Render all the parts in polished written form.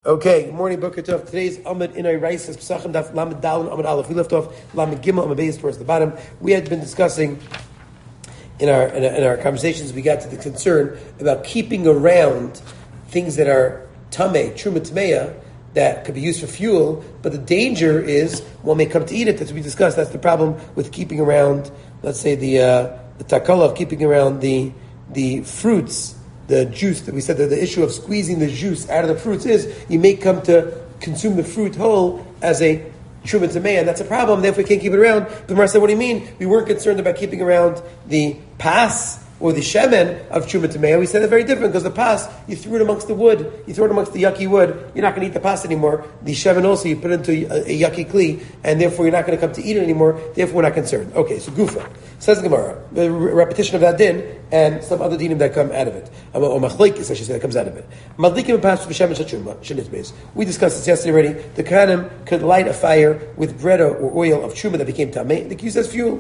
Okay, good morning, Boker Tov. Today's Amud in Rice is Pesachim Daf Lamed Dalin Amud Aleph. We left off Lamed Gimel Amud Beis towards the bottom. We had been discussing in our conversations. We got to the concern about keeping around things that are tamei, truma tameya, that could be used for fuel. But the danger is one may come to eat it. As we discussed, that's the problem with keeping around. Let's say the takala of keeping around the fruits. The juice that we said that the issue of squeezing the juice out of the fruits is you may come to consume the fruit whole as a truma tamei, and that's a problem. Therefore, we can't keep it around. But the Gemara said, "What do you mean? We weren't concerned about keeping around the pas or the shemen of truma tamei. We said they're very different because the pas you threw it amongst the wood, you throw it amongst the yucky wood. You're not going to eat the pas anymore. The shemen also you put it into a yucky kli, and therefore you're not going to come to eat it anymore. Therefore, we're not concerned. Okay, so gufa says the Gemara, the repetition of that din and some other dinim that come out of it, or machlekes, I should say, that comes out of it. Madlikim pas v'shemen shachuma shenitbeis. We discussed this yesterday already. The kohanim could light a fire with bread or oil of truma that became tamei. They use as fuel.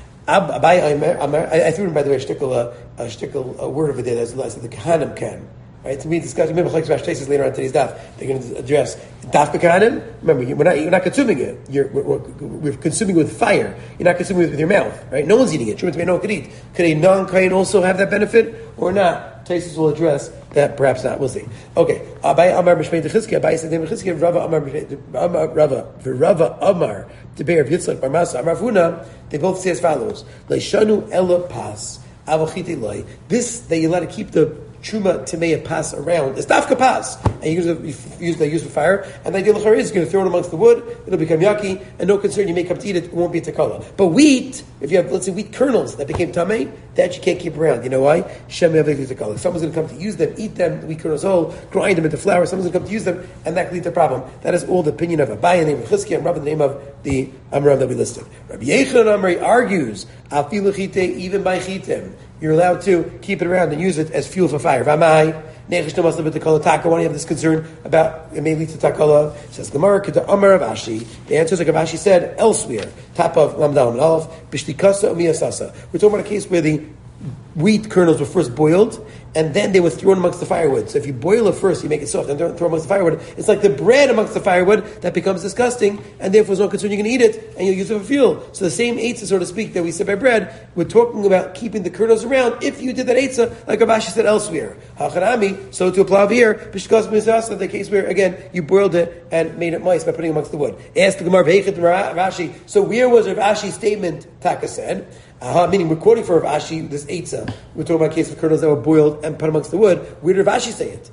I threw in, by the way, a shtickle word over there. That's the Kohanim can. Right? So we discussed. Remember, later on today's daf, they're going to address daf Kohanim. Remember, you're not consuming it. We're consuming it with fire. You're not consuming it with your mouth. Right? No one's eating it. No one could eat. Could a non-kohen also have that benefit or not? Taisus will address that. Perhaps not. We'll see. Okay. Abai Amar b'shmei Dechizkiya. Abai said Dechizkiya. Rava Amar to Be'er of Yitzchak Bar Masa Amar Funa. They both say as follows: Leishanu ela pas avachite loy. This that you're allowed to keep the truma tameya pas around is dafka pas, and they use for fire. And the idea is you're going to throw it amongst the wood; it'll become yucky, and no concern, you may come to eat it. It won't be a takala. But wheat, if you have, let's say, wheat kernels that became tamei, that you can't keep around. You know why? Shem takala. Someone's going to come to use them, eat them, the wheat kernels whole, grind them into flour. Someone's going to come to use them, and that could lead to a problem. That is all the opinion of Abai, the name of Chizkiya, and Rabbi, the name of the Amram that we listed. Rabbi Yechon Amri argues, afilu chite, even by chitim, you're allowed to keep it around and use it as fuel for fire. V'amai, nechish nomas lebet takala taka. Why do you have this concern about it may lead to takala? Says Gemara, K'da Amar of Ashi. The answer is like Ashi said elsewhere. Top of Lamdal and Aleph, Bishtikasa umiyasasa. We're talking about a case where the wheat kernels were first boiled, and then they were thrown amongst the firewood. So if you boil it first, you make it soft, and then throw it amongst the firewood. It's like the bread amongst the firewood that becomes disgusting, and therefore there's no concern you're going to eat it, and you'll use it for fuel. So the same eitzah, so to speak, that we said by bread, we're talking about keeping the kernels around if you did that eitzah, like Avashi said elsewhere. Hacharami, so to apply here, Bishkas Mizasa, the case where, again, you boiled it and made it moist by putting it amongst the wood. Ask the Gemara, Rashi, so where was Rav Ashi's statement, Taka said? Meaning we're quoting for Rav Ashi this eitzah. We're talking about a case of kernels that were boiled and put amongst the wood. Where did Rav Ashi say it?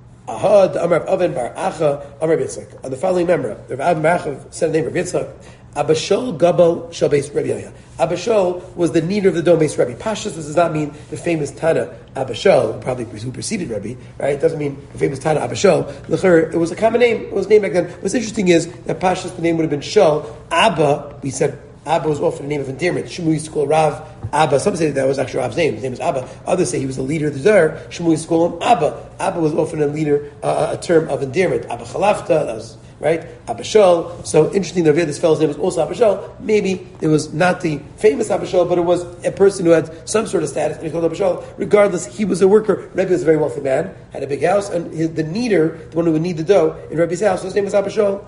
The Amar of Oven Bar Acha Amar Yitzchak. On the following member, Rav Oven Bar Acha said the name of Yitzchak. Abashol Gabal Shabes Rebbe Yaya. Abashol was the leader of the Domes Rebbe. Pashas does not mean the famous Tana Abashol, probably who preceded Rebbe, right? It doesn't mean the famous Tana Abashol. L'cher, it was a common name. It was named back then. What's interesting is that Pashas, the name would have been Shol. Abba, we said, Abba was often a name of endearment. Shmuel used to call Rav Abba. Some say that was actually Rav's name. His name was Abba. Others say he was the leader of the Zer. Shmuel used to call him Abba. Abba was often a leader, a term of endearment. Abba Chalafta, that was right. Abba Shol. So interesting that this fellow's name was also Abba Shol. Maybe it was not the famous Abba Shol, but it was a person who had some sort of status, and he called Abba Shol. Regardless, he was a worker. Rebbe was a very wealthy man, had a big house, and the kneader, the one who would knead the dough in Rebbe's house, his name was Abba Shol.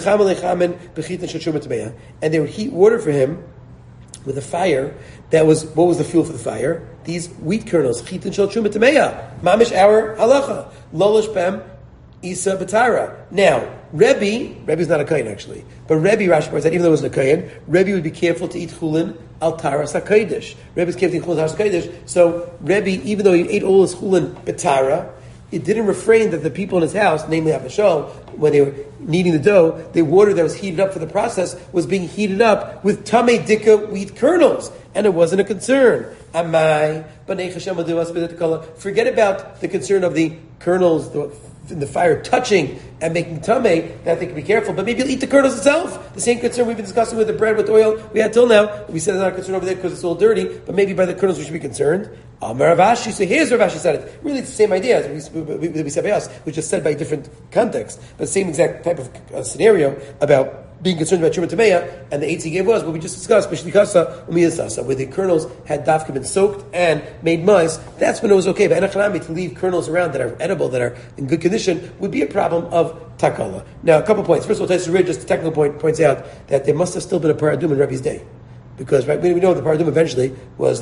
And they would heat water for him with a fire that was, what was the fuel for the fire? These wheat kernels. Chitin shel truma tameya. Mamish our halacha. Lolosh pem isa batara. Now, Rebbe's not a kohen actually, but Rebbe, Rashi said, even though it wasn't a kohen, Rebbe would be careful to eat chulin al taras hakodesh. Rebbe's careful to eat chulin al taras hakodesh. So Rebbe, even though he ate all his chulin betara, it didn't refrain that the people in his house, namely Abishol, when they were kneading the dough, the water that was heated up for the process was being heated up with tamei dika wheat kernels, and it wasn't a concern. Amai, forget about the concern of the kernels in the fire touching and making tamei, that they can be careful, but maybe you'll eat the kernels itself. The same concern we've been discussing with the bread with oil we had till now. We said it's not a concern over there because it's all dirty, but maybe by the kernels we should be concerned. Rav Ashi, so here's Rav Ashi said it. Really, it's the same idea as we said by us, which is said by different context, but same exact type of scenario about being concerned about Truma Tameya, and the eights he gave was what we just discussed, Bishlikasa Umiyasasa, where the kernels had dafka been soaked and made mice. That's when it was okay. But Enochanami, to leave kernels around that are edible, that are in good condition, would be a problem of takala. Now, a couple points. First of all, Taisvus just a technical point, points out that there must have still been a paraduma in Rebbe's day. Because right, we know the paraduma eventually was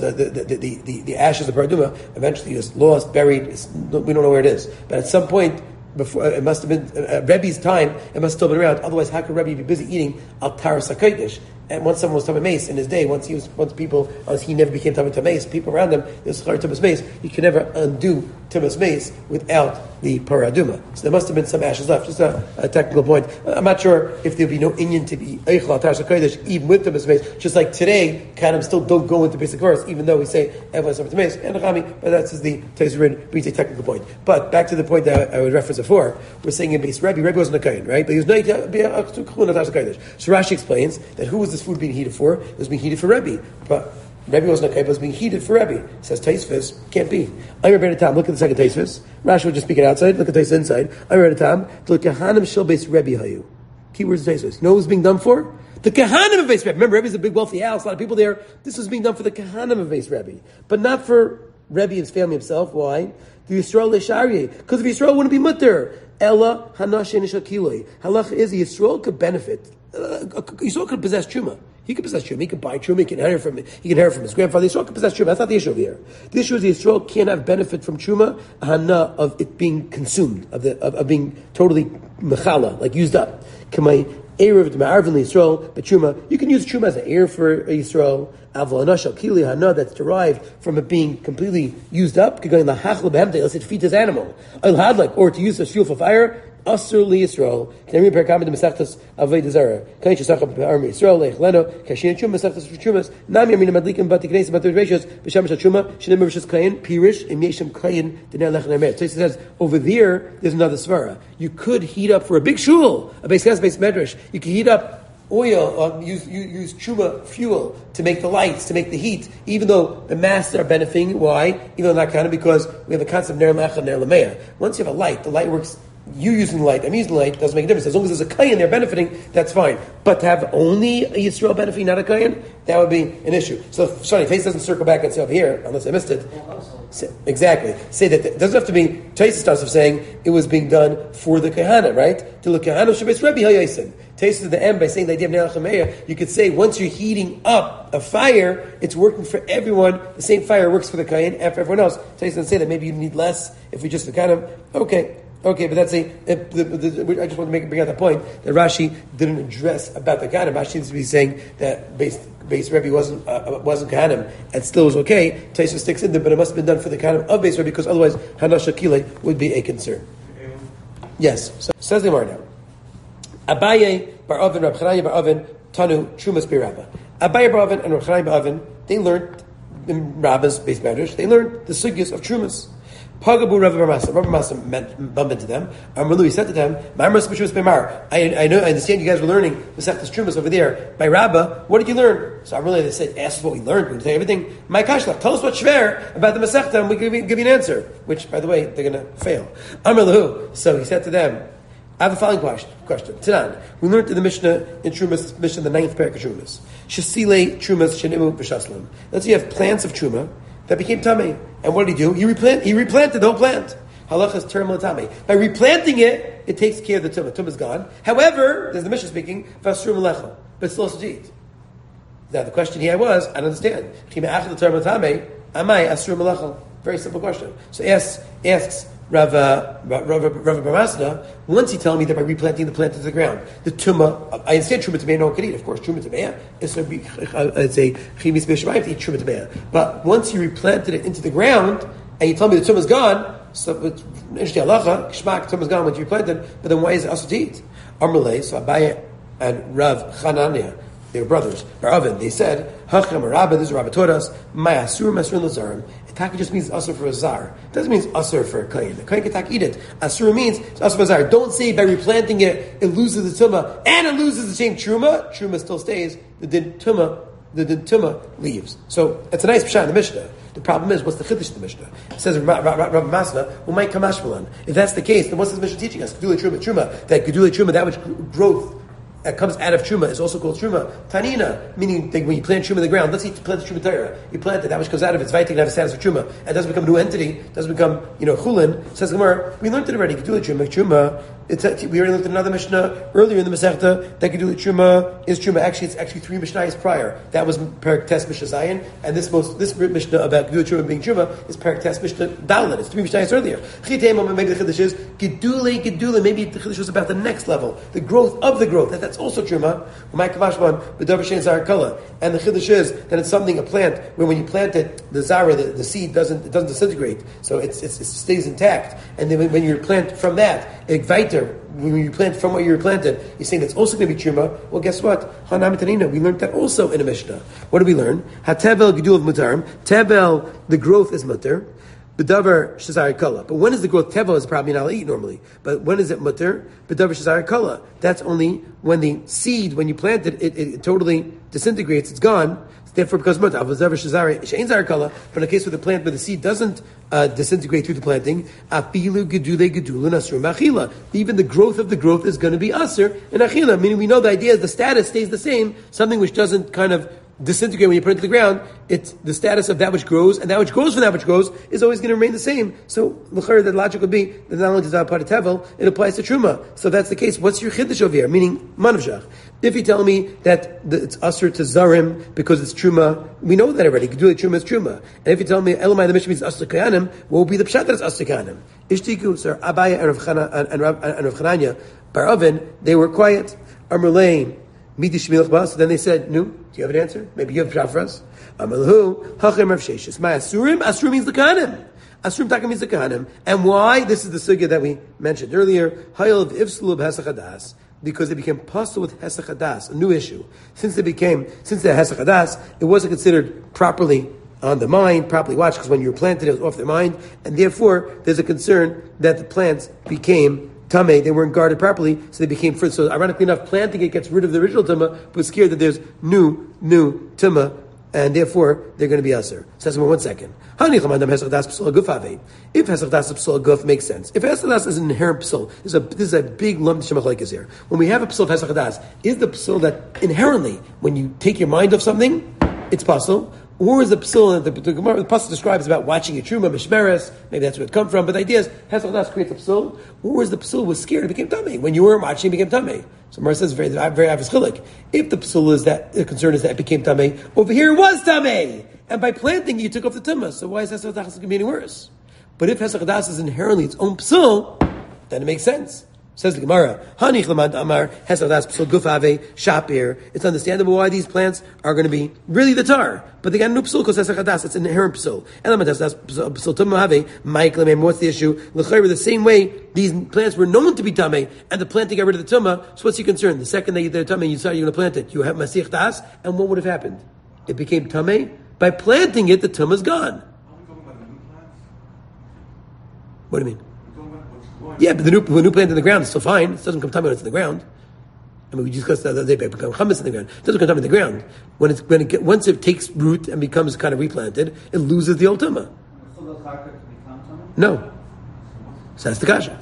the ashes of the paraduma eventually was lost, buried. We don't know where it is. But at some point, before it must have been Rebbe's time, it must have still been around. Otherwise, how could Rebbe be busy eating al taras hakodesh? And once someone was Tamei Mace in his day, once he never became Tamei Mace, people around him, there's Tamei Mace, you can never undo Tamei Mace without the paraduma. So there must have been some ashes left. Just a technical point. I'm not sure if there'll be no Inyan to be Eichel al Taras HaKodesh even with Tamei Mace. Just like today, Kanim still don't go into basic verse, even though we say everyone's Tamei Mace and Chami, but that's just the Taisvus brings a technical point. But back to the point that I was referenced before, we're saying in base Rebbe wasn't a Kain, right? But he was not to be a Chulun al Taras HaKodesh. So Rashi explains that who was this food being heated for? It was being heated for Rebbe. But Rebbe wasn't okay, but it was being heated for Rebbe. Says Taisvus, can't be. I'm Rebbe Tam. Look at the second Taisvus. Rashi will just speak it outside. Look at Taisvus inside. I'm Rebbe Tam. The Kahanim shel beis Rebbe hayu. Keywords Taisvus. You know what was being done for? The Kahanim of beis Rebbe. Remember, Rebbe's a big wealthy house. A lot of people there. This was being done for the Kahanim of beis Rebbe, but not for Rebbe and his family himself. Why? The Yisrael leSharye. Because if Yisrael wouldn't be mutter. Ella hanashe nishakiloi. Halacha is Yisrael could benefit. Yisrael could possess truma. He could possess truma. He could buy truma. He can inherit from it. He can inherit from his grandfather. Yisrael could possess truma. That's not the issue over here. The issue is Yisrael can't have benefit from truma, hana of it being consumed, of being totally mechala, like used up. Kamay erev d'ma'arvin Yisrael, but truma you can use truma as an heir for Yisrael. Avla anashal kili hana that's derived from it being completely used up. Could go in the hachla behemte. Let's say to feed his animal. Al hadlak or to use as fuel for fire. Asur li Yisrael. Tenri perkamid mesachtas avodah zara. Kain shesachah army Yisrael leichleno. Kashin chum mesachtas for chumas. Nam yamin madlikim batikneis batur ratios. B'sham shel chuma. Shinem b'shas kain pirish im yeshem kain denei lechem emet. So he says over there. There's another svara. You could heat up for a big shul, a beis medrash. You could heat up oil, use chuma fuel to make the lights, to make the heat, even though the masses are benefiting. Why? Even though not kind of because we have the concept of ner lecha, ner lemeya. Once you have a light, the light works. You using the light, I'm using the light, doesn't make a difference. As long as there's a kayan there benefiting, that's fine. But to have only a Yisrael benefiting, not a kayan, that would be an issue. So, sorry, Taisa doesn't circle back and say over here, unless I missed it. Exactly. Say that it doesn't have to be, Taisa starts off saying it was being done for the kahana, right? To the kahana, Shabbos Rebbe Hayasim. Taisa to the end by saying the idea of Ner Lechameya, you could say once you're heating up a fire, it's working for everyone. The same fire works for the kayan and for everyone else. Taisa doesn't say that maybe you need less if we just the kind of, okay, but that's I just want to bring out the point that Rashi didn't address about the Kahanim. Rashi seems to be saying that base Rebbe wasn't Kahanim and still was okay. Taisa sticks in there, but it must have been done for the Kahanim of base Rebbe because otherwise Hanash Akile would be a concern. Yes. So says the Gemara now. Abaye bar Oven, Rab Chananya bar Oven, Tanu Trumas Pi Rabba. Abaye bar Oven and Rab Chananya bar Oven, they learned in Rabba's base medrash. They learned the sugyas of Trumas. Pagabu Rav Masa bumped into them. Amrulu, he said to them, I know, I understand you guys were learning the Sechtas Trumas over there by Rabbah. What did you learn? So Amrulu, they said, ask us what we learned. We can tell you everything. My Kashlach, tell us what's shver about the Masechta and we give you an answer. Which, by the way, they're going to fail. Amrulu, so he said to them, I have a following question. Tanan, we learned in the Mishnah, in Trumas, Mishnah, the 9th parak of Trumas. Shasile Trumas Shenimu B'Shaslam. Let's say you have plants of Truma that became tamei. And what did he do? He replanted the whole plant. Halacha is term tamei. By replanting it, it takes care of the tumah. Tumah is gone. However, there's the Mishnah speaking, vasrum lecha, but still has to eat. Now the question here was, I don't understand. Very simple question. So asks Rav Barmasna, once he telling me that by replanting the plant into the ground, the tumah, I understand truma tamei no one can eat. Of course, truma tamei it's a chimis b'shamayim to eat truma tamei. But once you replanted it into the ground and you tell me the tumah is gone, so it's interesting halacha, kishmak tumah is gone once you replanted. But then why is it also to eat? Amalei, so Abaye and Rav Chananya, they were brothers. Baravin, they said, Hacham Rabba, this is Rabba taught us, Mayasur Masrin Lazarim. Itaki just means asur for a zar. It doesn't mean asur for a kain. The kain can eat it. Asur means asur for a zar. Don't say by replanting it loses the tumah and it loses the same truma. Truma still stays. The din tumah leaves. So it's a nice pshat in the Mishnah. The problem is, what's the chiddush of the Mishnah? It says Rav Masna, well, might kamash malan. If that's the case, then what's this Mishnah teaching us? Gedulei truma, that gedulei truma, that which growth that comes out of truma is also called truma. Tanina, meaning that when you plant truma in the ground, let's say you plant the truma Torah, you plant it, that which comes out of it, it's vaitik to have a status of truma, and it doesn't become a new entity, doesn't become, chulin. Says Gemara, we learned it already. Gedula truma. We already looked at another Mishnah earlier in the Masechta that Gedula truma is truma. Actually, it's actually 3 Mishnahs prior. That was Perek Tes Mishnah Zayin, and this Mishnah about Gedula truma being truma is Perek Tes Mishnah Dalet. It's 3 Mishnahs earlier. Maybe the Chiddush is Gedula. Maybe the Chiddush was about the next level, the growth of the growth. That's also truma. And the Chiddush is that it's something, a plant, where when you plant it, the zara, the seed doesn't disintegrate, so it stays intact. And then when you plant from that, when you plant from what you planted, you're saying that's also going to be truma. Well, guess what? Hanamitanina, we learned that also in a Mishnah. What did we learn? Hatevel gedul of mutarim. Tevel, the growth is mutar. B'davar shazari kala. But when is the growth? Tevel is probably not eat normally. But when is it mutar? B'davar shazari kala. That's only when the seed, when you plant it, it totally disintegrates. It's gone. Therefore, because mutar. B'davar shazari she'ein zari kala. But in the case with the plant where the seed doesn't disintegrate through the planting, afilu gedule gedulun asur machila. Even the growth of the growth is going to be asur in achila. Meaning, we know the idea is the status stays the same. Something which doesn't kind of disintegrate when you put it to the ground, it's the status of that which grows, and that which grows from that which grows is always going to remain the same. So, the logic would be that not only does that apply to tevel, it applies to truma. So, if that's the case, what's your chiddush over here? Meaning, manavshach. If you tell me that it's asur to zarim because it's truma, we know that already. Gedulei truma is truma. And if you tell me Elamai the Mishnah means asur kayanim, what will be the pshat that it's asur kayanim? Ishtiku, sir, Abaya and Rav Chananya, Bar Oven, they were quiet. Amrlein. So then they said, "No, do you have an answer? Maybe you have a shot for us." Amalahu hachem Rav Sheshes. My asurim, asurim means the kahanim. Asurim taka means the kahanim. And why? This is the sugya that we mentioned earlier. Hayel of ifsulu b'hesach hadas, because they became puzzled with hesach hadas, a new issue. Since they hesach hadas, it wasn't considered properly on the mind, properly watched, because when you were planted, it was off their mind, and therefore there's a concern that the plants became Tameh, they weren't guarded properly, so they became fruit. So ironically enough, planting it gets rid of the original Tumah, but scared that there's new Tumah, and therefore they're going to be Aser. Says one second. If Hesach Das Psul Guf makes sense. If Hesach Das is an inherent Psul, this is a big lump Shemachlaikis here. When we have a Psul of Hesach Das, is the Psul that inherently, when you take your mind off something, it's Psul? Or is the psul that the pasuk describes about watching a truma mishmeres? Maybe that's where it comes from. But the idea is hesach das creates a psul. Or is the psul was scared, it became tamei. When you weren't watching, it became tamei. So Mar says very obvious chilik. If the psul is that the concern is that it became tamei, over here it was tamei, and by planting you took off the tumah. So why is hesach das going to be any worse? But if hesach das is inherently its own psul, then it makes sense. Says the Gemara, Hanich Lamad Amar Hesach Das Psul Gufave Shapir. It's understandable why these plants are going to be really the tar, but they got no psul because Hesach Das. It's an inherent psul. Elamad Hesach Das Psul Tumah Mike Lemem. What's the issue? L'chayr, the same way these plants were known to be tamei, and the planting got rid of the tumah. So what's your concern? The second that they're tamei, you decide you're going to plant it. You have Masich Das, and what would have happened? It became tamei. By planting it, the tumah's gone. What do you mean? Yeah, but the new plant in the ground is still fine. It doesn't come tummy when it's in the ground. I mean, we discussed the other day, it becomes chametz in the ground. It doesn't come tummy in the ground. Once it takes root and becomes kind of replanted, it loses the old tumah. No. So that's the kasha.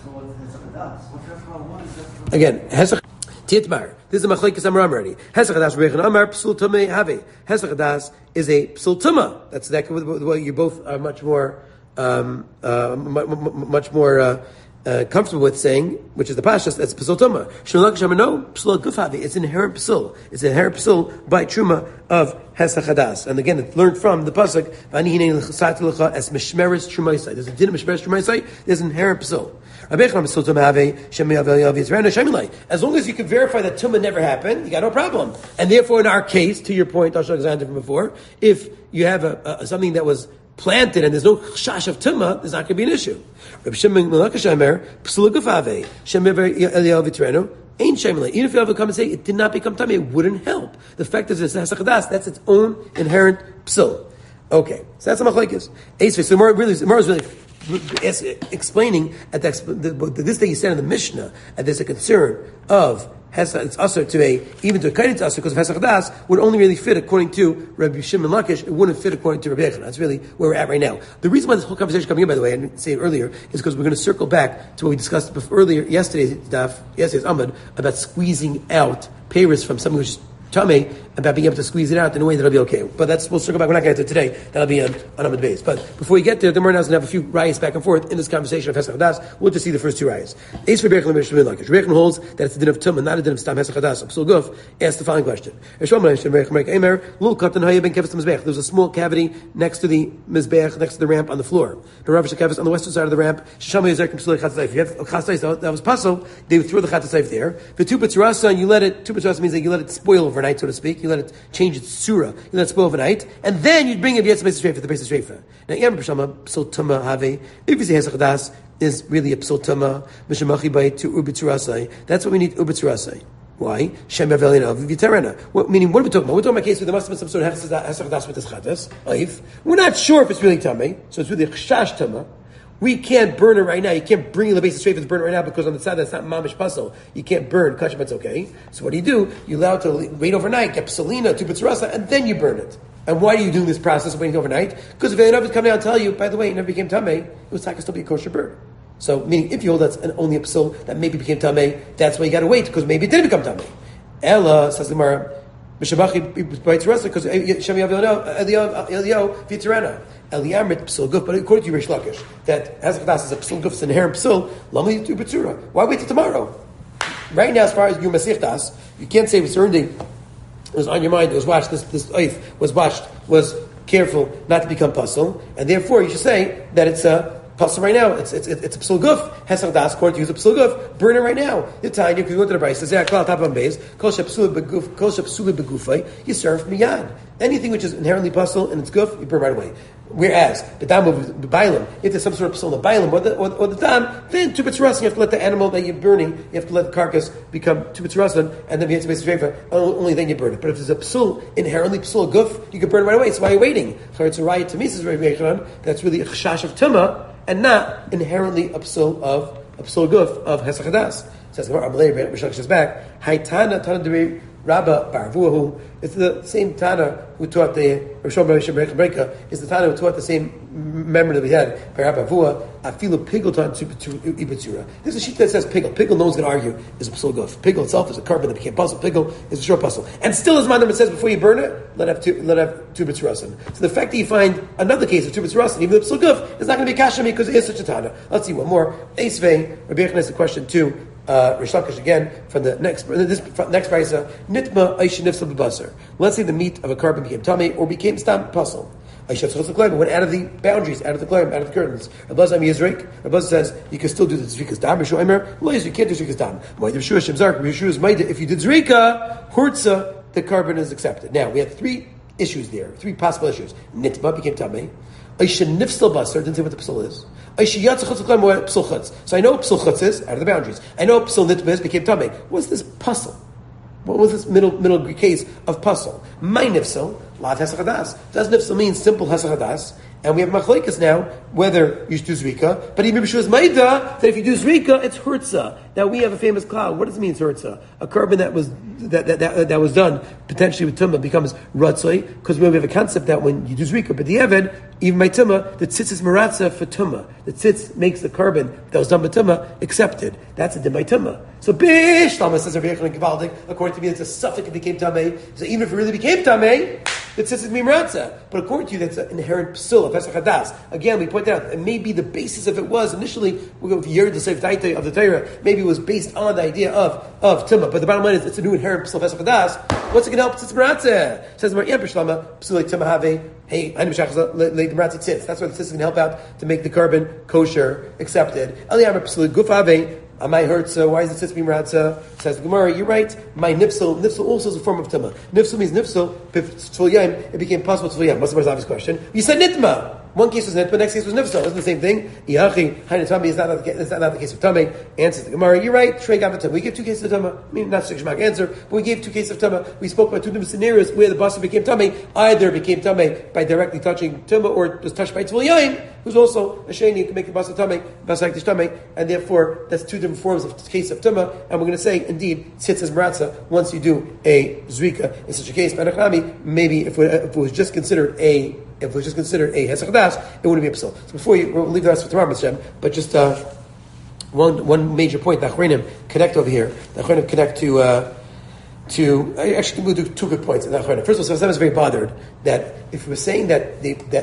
Again, Hesach Tietmar. This is a machlekes Amram already. Hesach Hadas Rebbeinu Amar Psul Tumei Have. Hesach Hadas is a Psul Tumah. That's exactly what you both are much more comfortable with saying, which is the pashas, that's psul tumah. Shemulak shamano psul gufavi. It's inherent psul. It's inherent psul by truma of hesach hadas. And again, it's learned from the pasuk. V'ani hinei l'chasat l'cha es mishmeres trumaisai. There's a din of mishmeres trumaisai. There's inherent psul. As long as you can verify that tumah never happened, you got no problem. And therefore, in our case, to your point, Dr. Alexander from before, if you have something that was planted and there's no chash of tumah, there's not going to be an issue. Reb Shimon Melakashamer, psul gufave, shemever Eliyahu Vitrenu, ain't shameless. Even if you ever come and say it did not become tamei, it wouldn't help. The fact is it's hesach hadas, that's its own inherent psul. Okay, so that's a machlekes. So Mar is really explaining at this thing he said in the Mishnah, that there's a concern of it's usher to even to a kain it's usher because of Hesach Das would only really fit according to Rabbi Shimon Lakish. It wouldn't fit according to Rabbi Yechon. That's really where we're at right now. The reason why this whole conversation is coming in, by the way, I didn't say it earlier, is because we're going to circle back to what we discussed earlier yesterday's Amud about squeezing out Paris from something which is Tamei, about being able to squeeze it out in a way that'll be okay. But we'll circle back. We're not going to get to it today. That'll be on Amud Beis. But before we get there, the Gemara is going to have a few rayas back and forth in this conversation of Hesach Hadas. We'll just see the first two rayas. Eis for Berachim and Shmuel Lakish. Berachim holds that it's the din of Tumah, not a din of Stam Hesach Hadas. Psul Guf asks the following question. There was a small cavity next to the Mizbeach, next to the ramp on the floor. The Rav Shekhavas on the western side of the ramp. If you have a Chatzayif that was puzzle, they would throw the Chatzayif there. The Tu B'tzurasa, and you let it, Tu B'tzurasa means that you let it spoil overnight, so to speak. You let it change its surah. You let it spoil overnight, and then you'd bring it to the base of Shrefa. Now, Yam B'Shama Psul Tuma Have. If you say Hesach Das is really a Psul Tuma, Mishamachi Bay to Ubitzurasai. That's what we need Ubitzurasai. Why? Shem Yavelina V'Viterena. Meaning, what are we talking about? We're talking about a case where there must have been some sort of Hesach Das with this Chatas. We're not sure if it's really Tamei, so it's really a Chash Tuma. We can't burn it right now. You can't bring in the base of Shrefa and burn it right now because on the side that's not mamish puzzle. You can't burn kashim, it's okay. So what do? You allow it to wait overnight, get psalina, tu b'tzurasa, and then you burn it. And why are you doing this process of waiting overnight? Because if they would come down and tell you, by the way, it never became tamei, it was taka still be a kosher bird. So meaning if you hold that's only a psul that maybe became tamei, that's why you got to wait because maybe it didn't become tamei. Ella says the Gemara, b'shabachi b'tzurasa because Shem Eliyahu v'Terena. Eliyamrit psul guf, but according to Rish Lakish, that Hesach Das is a psul guf, it's an inherent psul. Lama yitu b'tzura. Why wait till tomorrow? Right now, as far as your Masech Das, you can't say it's earning. It was on your mind. It was watched. This oif was watched. Was careful not to become puzzle, and therefore you should say that it's a puzzle right now. It's a psul guf. Hesach Das, according to you, is a psul guf. Burn it right now. The time you can go to the Brayso. Says yeah, klal tapam beis kol shepsuli begufay. You serve miyad. Anything which is inherently puzzle and it's guf, you burn right away. Whereas the dam of the bailam, if there's some sort of psul in the bailam or the dam, then tu b'tzurasan, you have to let the animal that you're burning, you have to let the carcass become tu b'tzurasan, and then you have to make shrefa. Only then you burn it. But if there's a psul, inherently psul guf, you can burn it right away. So why are you waiting? So it's a riot to me, says Rabbi Yechon, that's really a chashash of tumah and not inherently a psul guf of Hesach Hadas. Says the Amalei Rishon says back, Haitana Tana Rabba Barvuahu. It's the same Tana who taught the Rishon Breka. Is the Tana who taught the same memory that we had by Rabba Barvuah. Afilu Pigel Tan to Ibatzura. There's a sheet that says Pigel. Pigel, no one's going to argue, is a psul guf. Pigel itself is a carbon that became puzzle. Pigel is a short puzzle. And still, as Mandam says, before you burn it, let have tu b'tzurasan. So the fact that you find another case of tu b'tzurasan, even the psul guf, is not going to be kasha because it is such a Tana. Let's see one more. Eisvei Rabbi Yechon has a question too. Rish Lakish again from the next brayso. Nitma aishin nifsal b'basar. Let's say the meat of a carbon became tummy or became stam puzzle. Went out of the boundaries, out of the claim, out of the curtains. Rabazam Yizrik. Rabaz says you can still do the zrikas dam. Rishu Emer, you can't do zrikas dam. If you did zrika, hurtza, the carbon is accepted. Now we have three issues there, three possible issues. Nitma became tummy. Aishin nifsal basar, didn't say what the psul is. So I know psul chutz is out of the boundaries. I know psul nitma became tummy. What's this puzzle? What was this middle case of puzzle? My nifsal, lav hesach hadas. Does nifsal mean simple hesach hadas? And we have machlekes now whether you should do zrika. But even B'Shuas Maida that if you do zrika, it's hurtza. Now we have a famous cloud. What does it mean hurtza? A carbon that was done potentially with tumah becomes ratzoi because we have a concept that when you do zrika, but the eved even by tumah, the tzitz is maratza for tumah. The tzitz makes the carbon that was done by tumah accepted. That's a din by tumah. So bish Talmud says according to me, it's a suffix it became tamei. So even if it really became tamei, the tzitz is mimratza. But according to you, that's an inherent psul of Hesach Hadas. Again, we pointed out, and maybe the basis of it was initially we go with Yerid the Seif Daita of the Torah. Maybe it was based on the idea of tumah. But the bottom line is, it's a new inherent psul of Hesach Hadas. What's it going to help? Tzitz miratzah. Says Mar Yem Shlama psul like tumah have. Hey, that's why the tzitz is going to help out to make the carbon kosher accepted. Eliyam psul guf have. Amai hurtza. Why is it tzitz mimratza? Says the Gemara. You're right. My nifsel also is a form of tumah. Nifsel means nifsel. It became possible to yam. What's the most obvious question? You said nitma. One case was nitma, next case was nifsel. Isn't the same thing? Iachi hainatami is not the case of tamei. Answers the Gemara. You're right. Shrei gav we gave two cases of tama. I mean, not such a answer, but we gave two cases of tama. We spoke about two different scenarios where the basar became tamei. Either became tamei by directly touching tumah, or was touched by tzvul yaim. who's also a sheni who can make a basa tamei, basa tamei, and therefore that's two different forms of case of tumah. And we're going to say, indeed, sits as maratza once you do a zrika in such a case. Maybe if it was just considered a hesach das, it wouldn't be a psul. So before we'll leave the rest for tomorrow, Mr. Shem, but just one major point that Achronim connect over here. The Achronim connect to actually we'll do two good points in the Achronim. First of all, Safas is very bothered that if we were saying that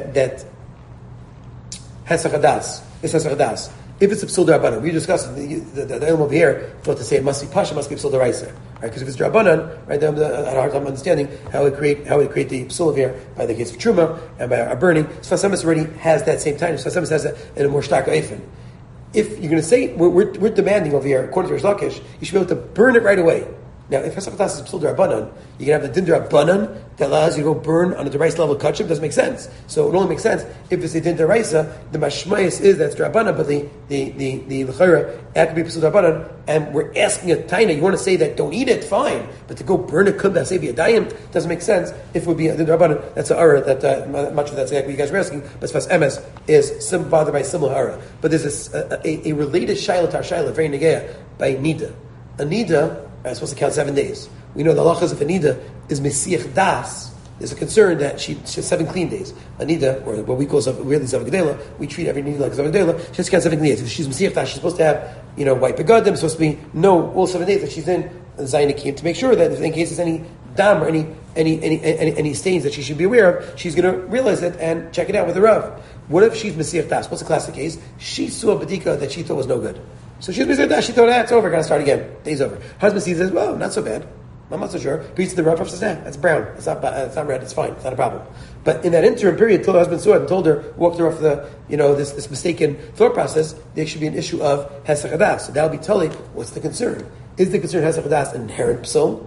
hesach das is hesach das, if it's a psul d'Rabbanan, we discussed the ilm over here thought to say it must be pasha, must be psul d'Oraisa, right? Because if it's d'Rabbanan, right, then I had a hard time understanding how we create the psul over here by the case of truma and by our burning. Sfas already has that same time. Sfas has that in a more stark eifin. If you're going to say we're demanding over here, according to Rish Lakish, you should be able to burn it right away. Now, if Hesach Das is psul d'Rabbanan, you can have the din d'Rabbanan that allows you to go burn on a deraisa level kachim. Doesn't make sense. So it only makes sense if it's a din d'Oraisa. The mashmayis is that's d'Rabbanan, but the l'chayra had to be psul d'Rabbanan, and we're asking a taina. You want to say that don't eat it, fine, but to go burn a kum that say be a dayim doesn't make sense. If it would be a din d'Rabbanan, that's a ara that much of that's exactly what you guys were asking. But Sfas emes is bothered by similar ara. But there's a related shaila tar shaila very negeya by nida. A nida is supposed to count 7 days. We know the halachas of Anida is Mesiach Das. There's a concern that she has 7 clean days. Anida, or what we call really Zavagdela, we treat every Nida like Zavagdela, she has to count 7 clean days. If she's Mesiach Das, she's supposed to have, white begadim, supposed to be, all 7 days that she's in Zainikim to make sure that if in case there's any dam or any stains that she should be aware of, she's going to realize it and check it out with the Rav. What if she's Mesiach Das? What's the classic case? She saw a Badika that she thought was no good. So she's busy with that. She thought, it's over. Got to start again. Day's over. Husband sees it. Well, not so bad. I'm not so sure. Beats the Rav says, that's brown. It's not red. It's fine. It's not a problem. But in that interim period, till her husband saw it and told her, walked her off the, this mistaken thought process, there should be an issue of hesach hadas. So that'll be totally, what's the concern? Is the concern hesach hadas an inherent psul?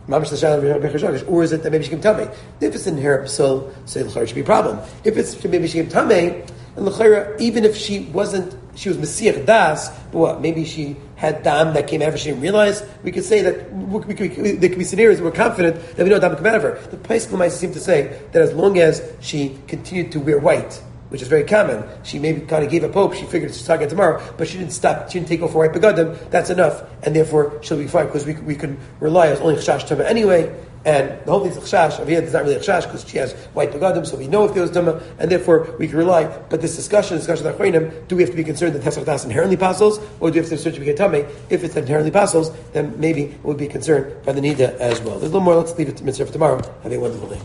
Or is it that maybe she can tell me? If it's an inherent psul, so it should be a problem. If it's maybe she can tell me, and l'chayra, even if she was Mesiach Das, but what? Maybe she had dam that came out of her, she didn't realize. We could say that there could be scenarios where we're confident that we know dam came out of her. The Pesach might seem to say that as long as she continued to wear white, which is very common, she maybe kind of gave up hope, she figured she's talking tomorrow, but she didn't stop, she didn't take off her white begadim, that's enough, and therefore she'll be fine, because we can rely on only chashash tama anyway. And the whole thing's chashash. Aviyad is not really a chashash because she has white begadim, so we know if there was dama, and therefore we can rely. But this discussion of Achronim, do we have to be concerned that hesach das inherently passes, or do we have to search to be tamei? If it's inherently passes, then maybe it would be concerned by the nida as well. There's a little more. Let's leave it to mitzvah for tomorrow. Have a wonderful day.